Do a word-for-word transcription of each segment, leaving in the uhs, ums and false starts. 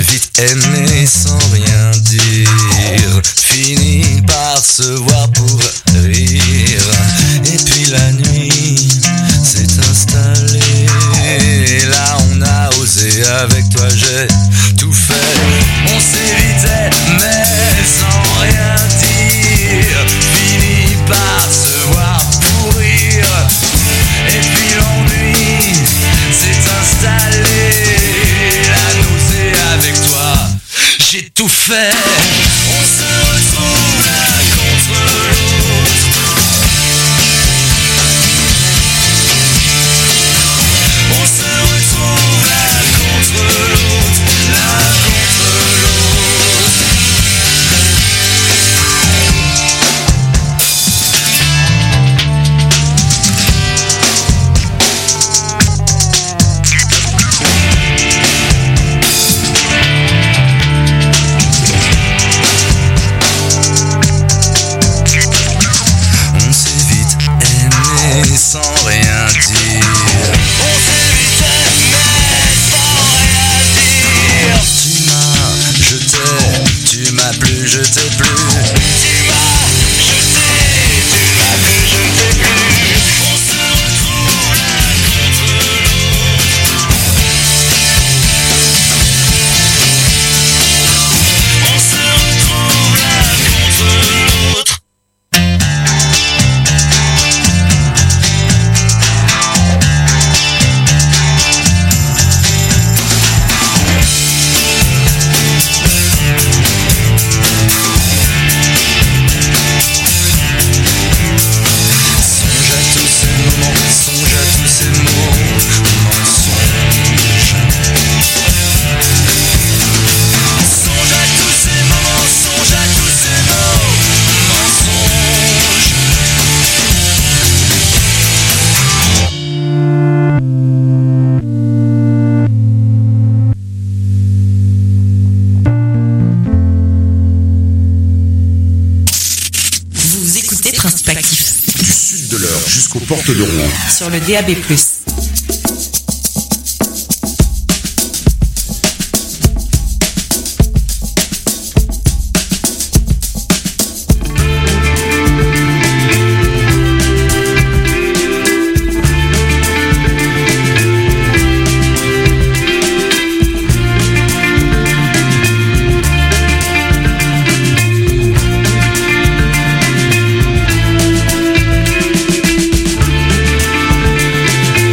vite aimer sans rien dire, fini par se voir pour rire. Et puis la nuit s'est installée, là on a osé, avec toi j'ai tout fait. On s'évitait mais sans rien dire, fini par se voir pour rire. Et puis l'ennui s'est installé, la nausée avec toi, j'ai tout fait. On se retrouve l'un contre l'autre, on se retrouve l'un contre l'autre, l'un contre l'autre. On s'est vite aimé sans rien dire, on s'est vite aimé sans rien dire. Tu m'as, je t'ai, tu m'as plu, je t'ai plu. Tu m'as, je t'ai, tu m'as plu, je t'ai plu. On se retrouve l'un contre l'autre, on se retrouve l'un contre l'autre. Songe à tous ces moments, songe à tous ces mots, mensonges. Songe à tous ces moments, songe à tous ces mots, mensonges. Vous écoutez Principe Actif Du sud de l'Eure jusqu'aux portes de Rouen. sur le D A B plus. On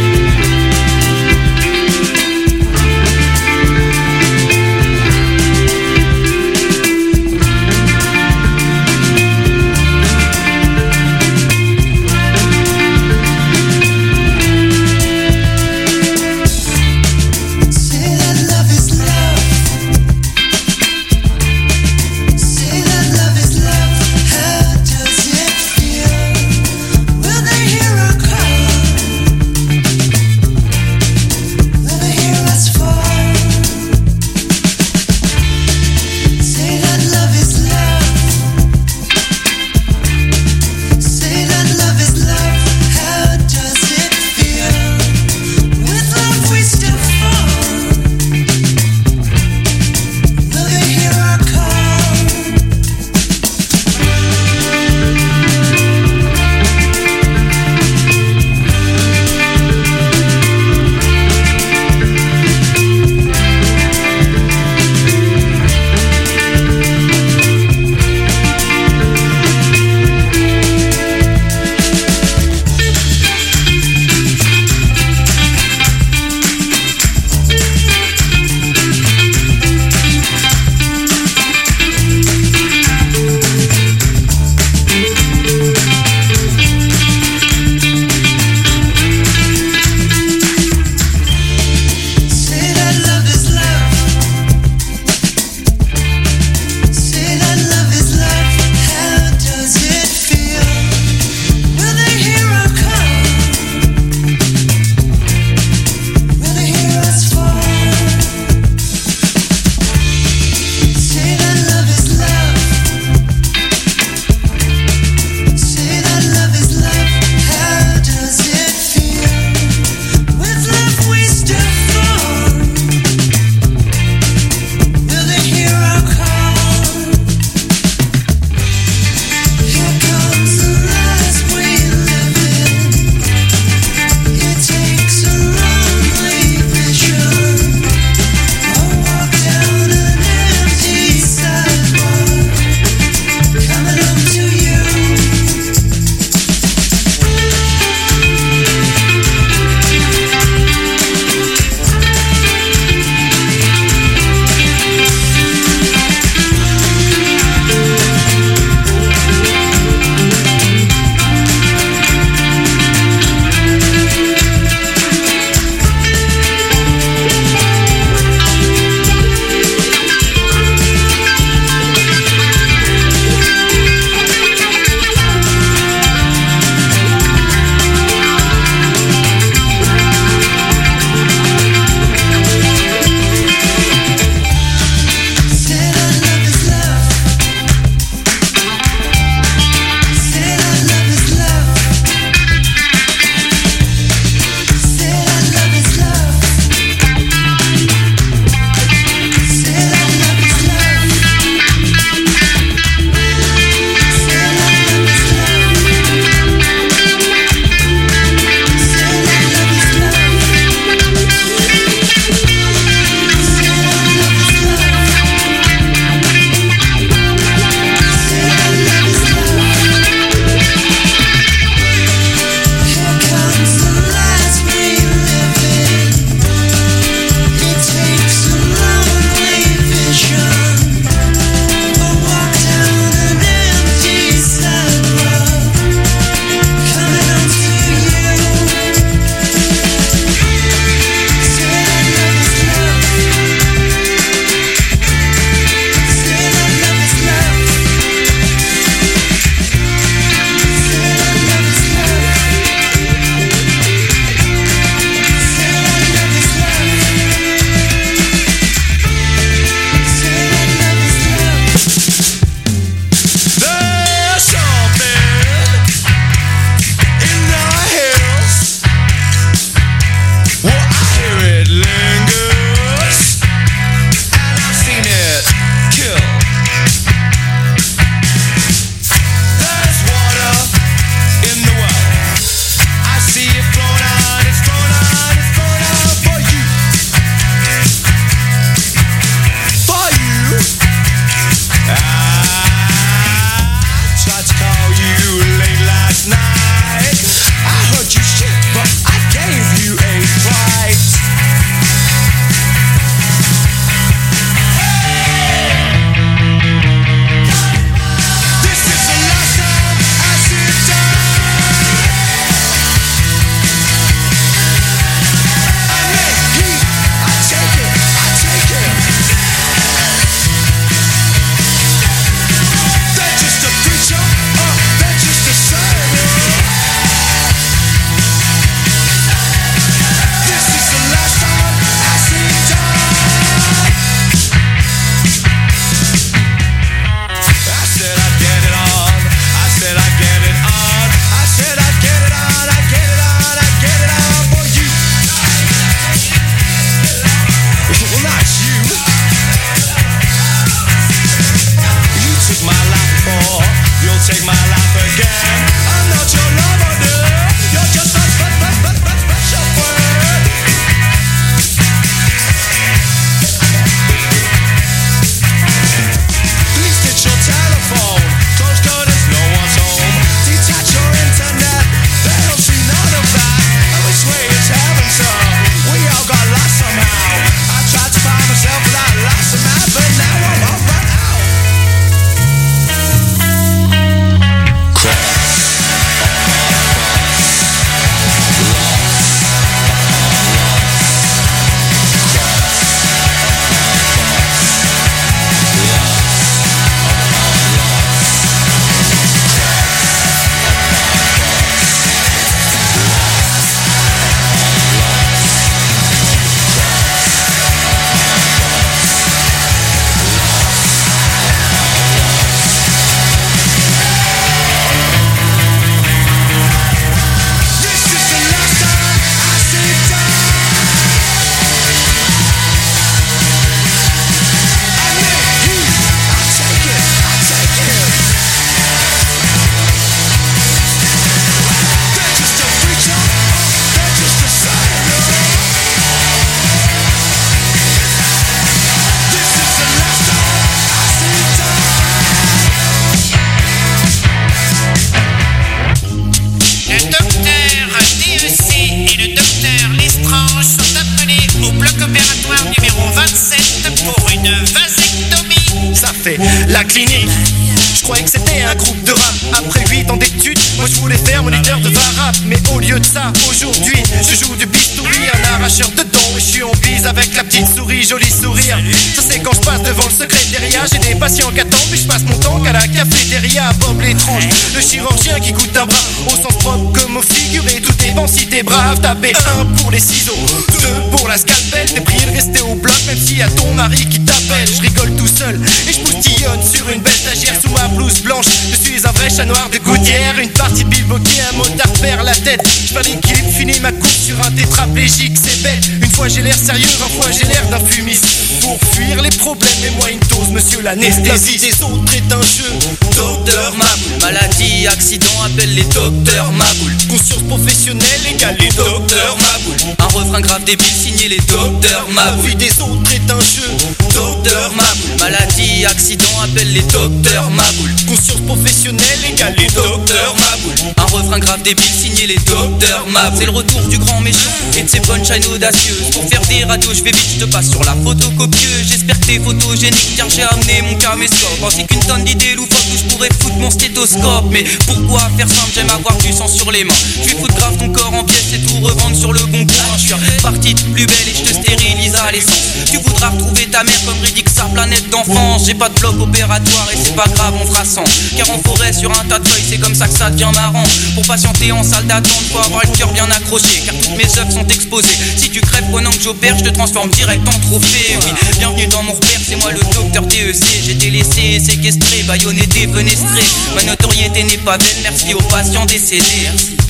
fait la clinique. Je croyais que c'était un groupe de rap. Après huit ans d'études, moi je voulais faire moniteur de varap. Mais au lieu de ça, aujourd'hui, je joue du bistouri, un arracheur de dents. Et je suis en bise avec la petite souris, joli sourire. Ça c'est quand je passe devant le secrétariat. J'ai des patients qui attendent, mais je passe mon temps qu'à la cafétéria. À Bob l'étrange, le chirurgien qui goûte un bras. Au sens propre comme au figuré, tout dépend si t'es brave. Taper un pour les ciseaux, deux pour la scalpel. T'es prié de rester au bloc même s'il y a ton mari qui t'appelle. Je rigole tout seul et je poustillonne sur une belle stagiaire sous ma blouse blanche. Je suis un vrai chat noir de gouttière. Une partie de bilboquet, un motard perd la tête. Je perds l'équilibre, finis ma course sur un tétraplégique, c'est bête. Une fois j'ai l'air sérieux, vingt fois j'ai l'air d'un fumiste. Pour fuir les problèmes, et moi une dose, monsieur l'anesthésie. La vie des autres est un jeu, docteur Maboul. Maladie, accident, appelle les docteurs Maboul. Conscience professionnelle égale les docteurs Maboul. Un refrain grave débile, signé les docteurs Maboul. La vie des autres est un jeu, docteur Maboul. Maladie, accident, appelle les docteurs Maboul. Conscience professionnelle égale les docteurs Maboul. Un refrain grave débile, signé les docteurs Maboul. C'est le retour du grand méchant et de ses punchlines audacieuses. Pour faire des radios, je vais vite, je te passe sur la photocopieuse. J'espère que t'es photogénique car j'ai amené mon caméscope, ainsi qu'une tonne d'idées loufoques où je pourrais foutre mon stéthoscope. Mais pourquoi faire simple, j'aime avoir du sang sur les mains. Je vais foutre grave ton corps en pièces et tout revendre sur le bon coin. Je suis parti de plus belle et je te stérilise à l'essence. Tu voudras retrouver ta mère comme Riddick, sa planète d'enfance. J'ai pas de bloc opératoire et c'est pas grave, on fera sans. Car en forêt sur un tas de feuilles, c'est comme ça que ça devient marrant. Pour patienter en salle d'attente, faut avoir le cœur bien accroché, car toutes mes œuvres sont exposées. Si tu crèves pendant que j'opère, je te transforme direct en trophée. Oui, bienvenue dans mon repère, c'est moi le docteur D E C. J'ai été laissé, séquestré, bâillonné, défenestré. Ma notoriété n'est pas belle, merci aux patients décédés.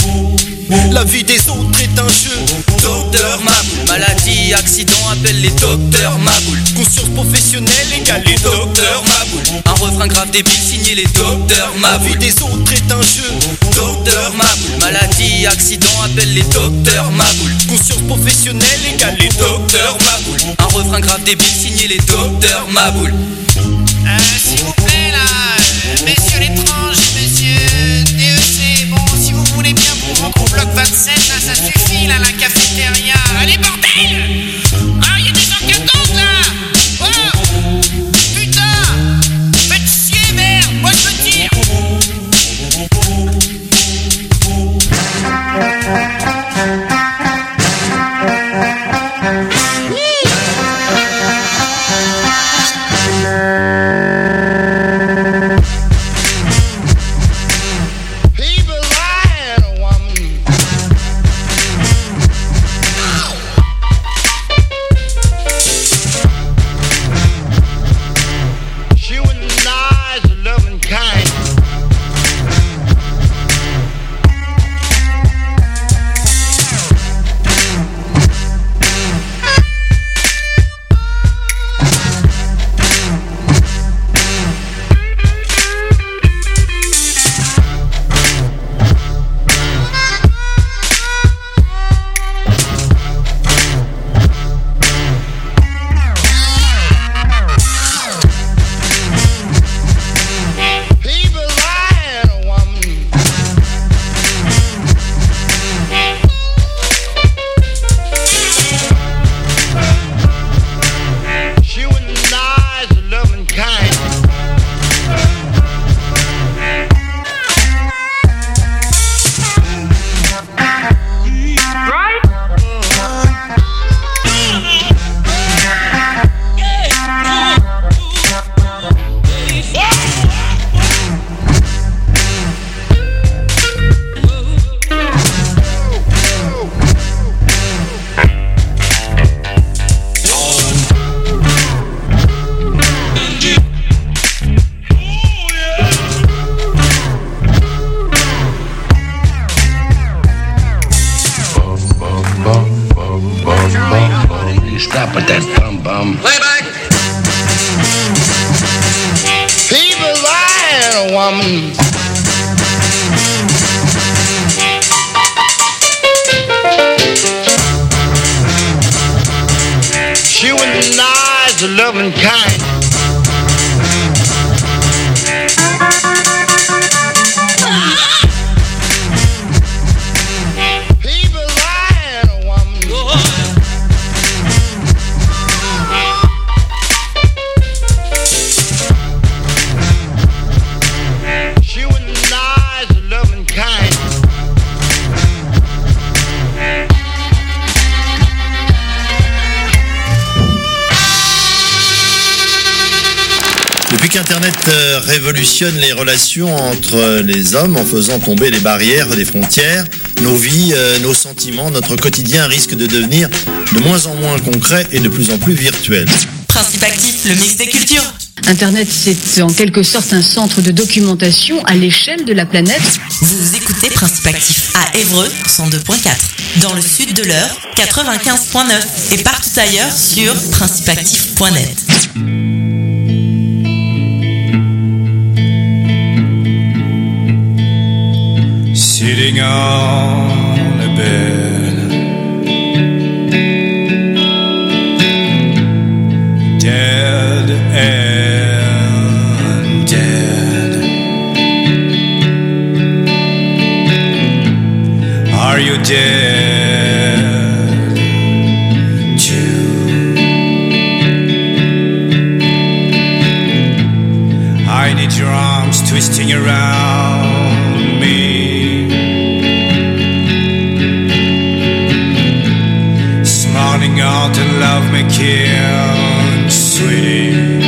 La vie des autres est un jeu, docteur Maboul. Maladie, accident, appelle les docteurs Maboul. Conscience professionnelle égale les docteurs Maboul. Un refrain grave débile, signé les docteurs Maboul. La vie des autres est un jeu, docteur Maboul. Maladie, accident, appelle les docteurs Maboul. Conscience professionnelle égale les docteurs Maboul. Un refrain grave débile, signé les docteurs Maboul. Euh, s'il vous plaît là, euh, messieurs l'étrange, messieurs D E C, bon, si vous voulez bien vous rendre au bloc vingt-sept, là, ça suffit, là, la cafétéria. Allez, bordel! Ah, y'a des gens qui attendent, là! Oh! Putain! Faites chier, merde! Moi, je me tire! Stop with that bum bum. Playback! People lying, woman. She with the eyes of loving kind. Depuis qu'Internet euh, révolutionne les relations entre les hommes en faisant tomber les barrières des frontières, nos vies, euh, nos sentiments, notre quotidien risque de devenir de moins en moins concret et de plus en plus virtuel. Principe actif, le mix des cultures. Internet, c'est en quelque sorte un centre de documentation à l'échelle de la planète. Vous écoutez Principe actif à Évreux, cent deux point quatre. Dans le sud de l'Eure, quatre-vingt-quinze point neuf. Et partout ailleurs sur principe actif point net. Sitting on a bed, dead and dead. Are you dead too? I need your arms twisting around me, smiling out and love making sweet,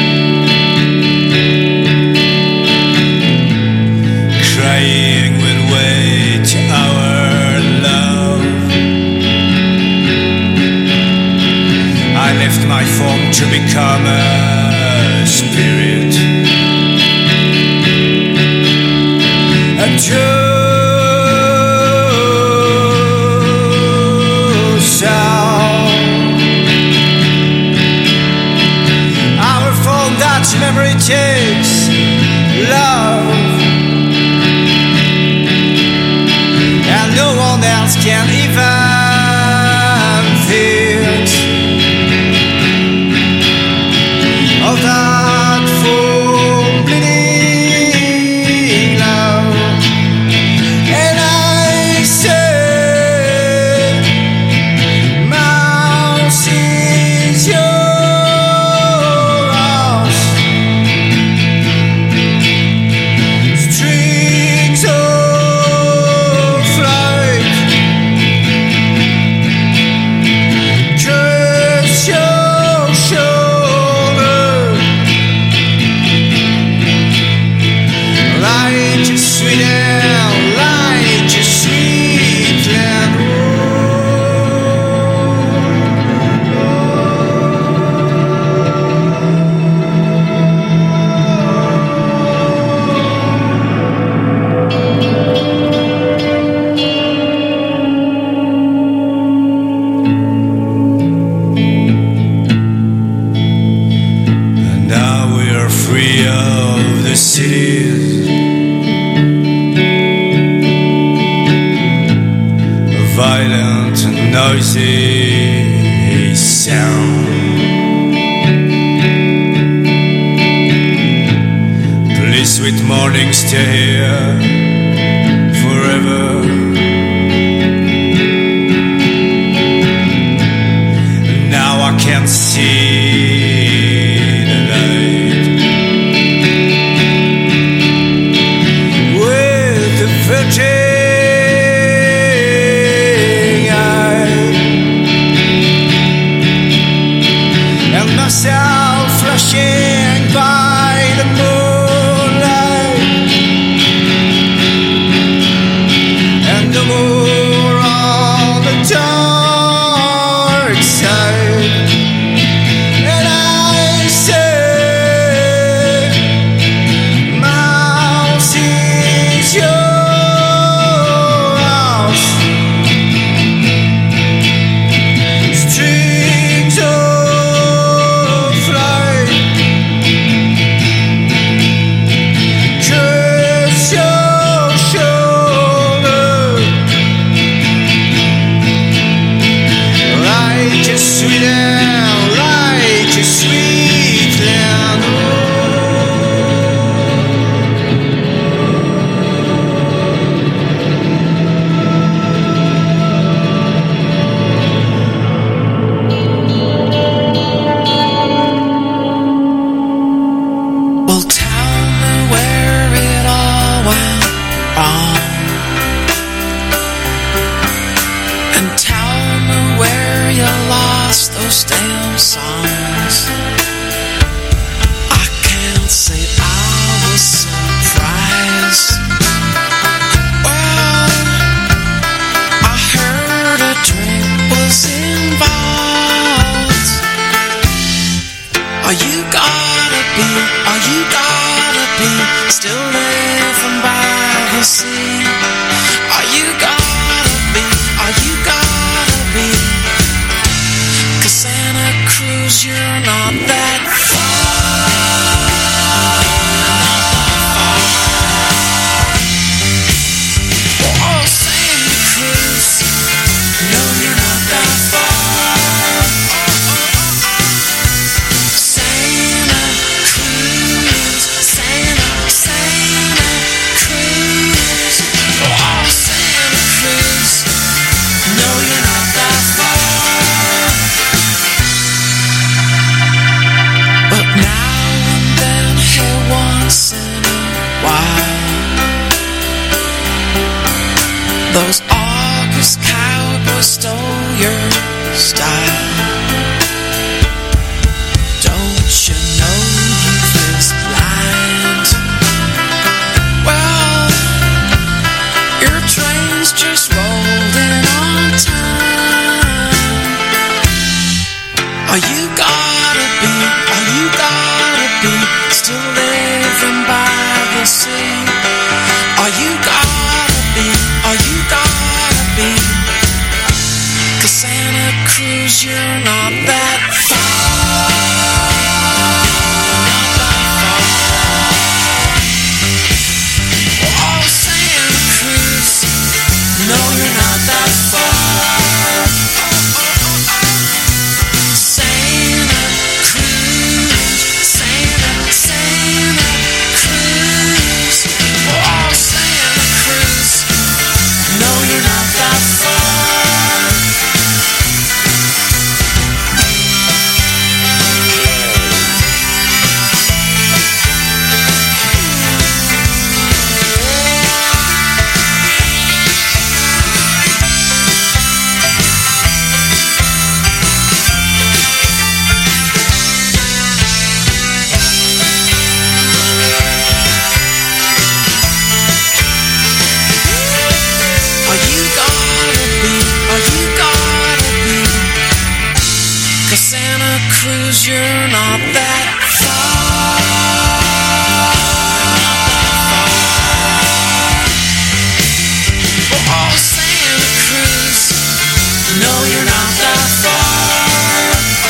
crying will wait our love. I left my form to become a spirit, a true sound. Our form that memory takes love, and no one else can even fit of that full bleeding love. And I say, mouse is yours, strings of flight, just your shoulder, light your sweet and light your sweet and and now we are free of the cities, a violent and noisy sound. Please, sweet morning, stay here forever. Now I can see the light with the virgin eye, and myself flashing by the moonlight. the sea. Are you gotta be, are you gotta be? 'Cause Santa Cruz, you're not that far. Oh, Santa Cruz, no, you're not that far. Santa Cruz, Santa, Santa Cruz. Oh, Santa Cruz, no, you're not that far. But now and then, here once in a while, those August cowboys stole your style. Don't you know youth is blind? Well, your train's just rolled in on time. Are you gotta be, are you gotta be still living by the sea? Are you gotta be, are you gotta be? 'Cause Santa Cruz, you're not that far. Oh, Santa Cruz, no, you're not that far. Santa Cruz, Santa, Santa Cruz. Oh, Santa Cruz, no, you're not that far. Are you gotta be, are you gotta be? 'Cause Santa Cruz, you're not that far. Oh, Santa Cruz, no, you're not that far.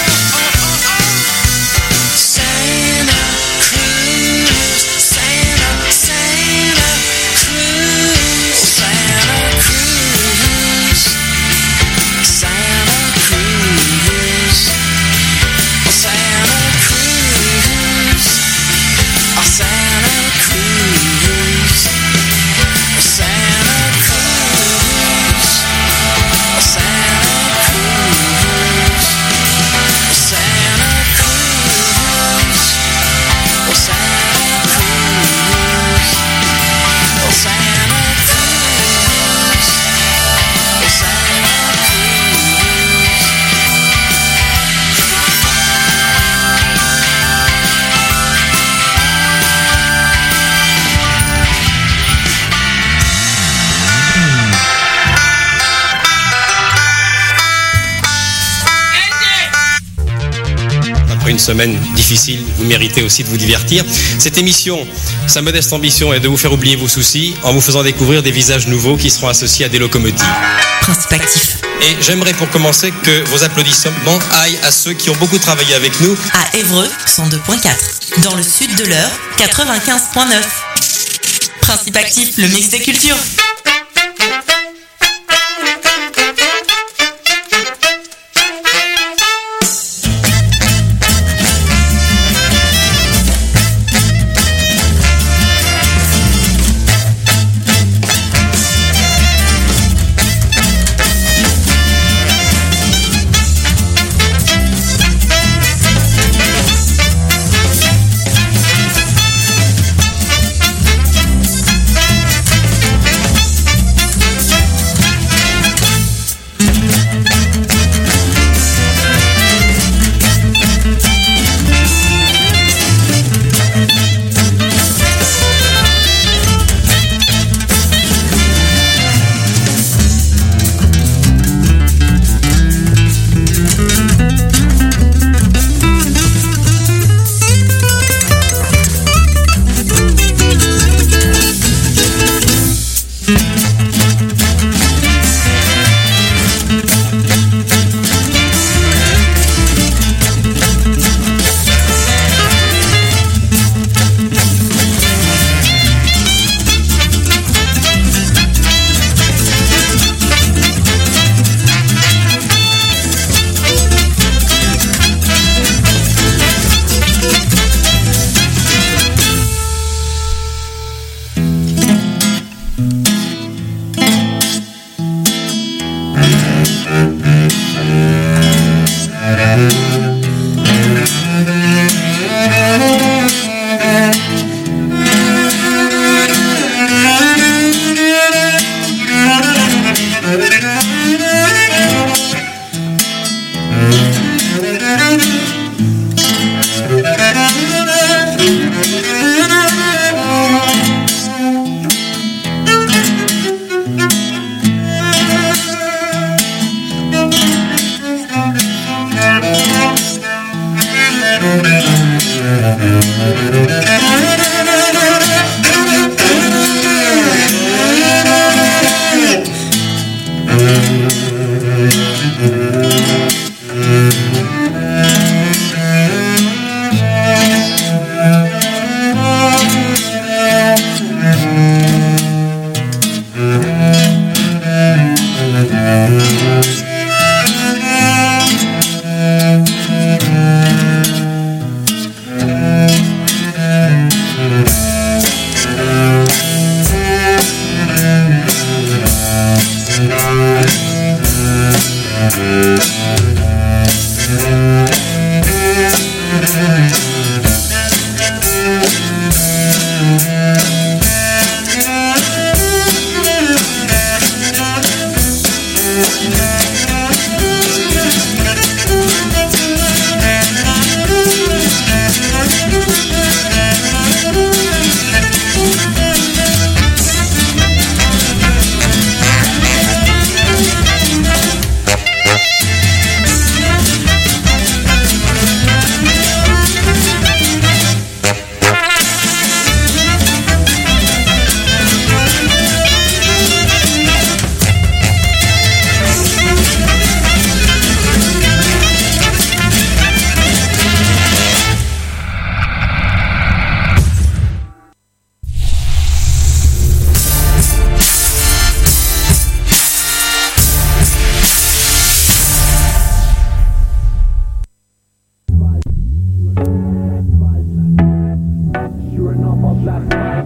Santa Cruz, Santa, Santa Cruz, Santa Cruz, Santa Cruz, Santa Cruz, Santa Cruz, Santa Cruz, Santa Cruz, Santa Cruz, Santa Cruz, Santa Cruz, Santa Cruz. Après une semaine difficile, vous méritez aussi de vous divertir. Cette émission, sa modeste ambition est de vous faire oublier vos soucis en vous faisant découvrir des visages nouveaux qui seront associés à des locomotives. Principe actif. Et j'aimerais pour commencer que vos applaudissements aillent à ceux qui ont beaucoup travaillé avec nous. À Évreux, cent deux point quatre. Dans le sud de l'Eure, quatre-vingt-quinze point neuf. Principe actif, le mix des cultures.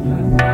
Bye.